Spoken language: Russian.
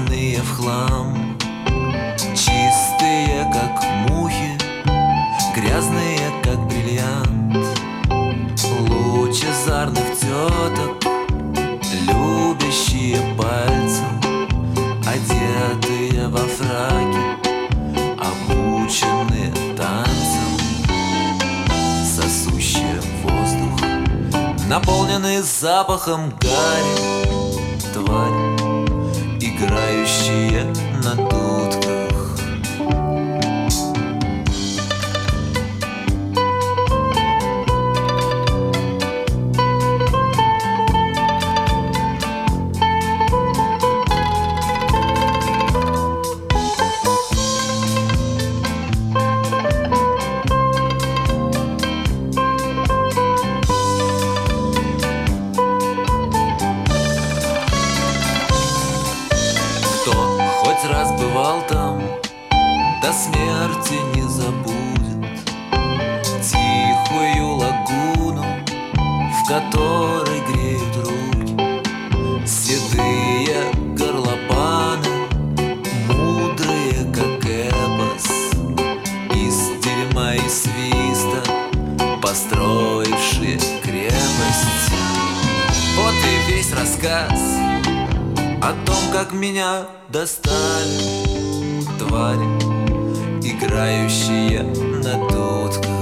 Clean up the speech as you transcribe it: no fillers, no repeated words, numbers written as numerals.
Грязные в хлам, чистые, как мухи, грязные, как бриллиант. Лучезарных теток, любящие пальцем, одетые во фраки, обученные танцем, сосущие воздух, наполненные запахом гари, твари, играющие на дудках. Хоть раз бывал там, до смерти не забудет тихую лагуну, в которой греют руки седые горлопаны, мудрые, как эпос, из дерьма и свиста построившие крепость. Вот и весь рассказ о том, как меня достали твари, играющие на дудках.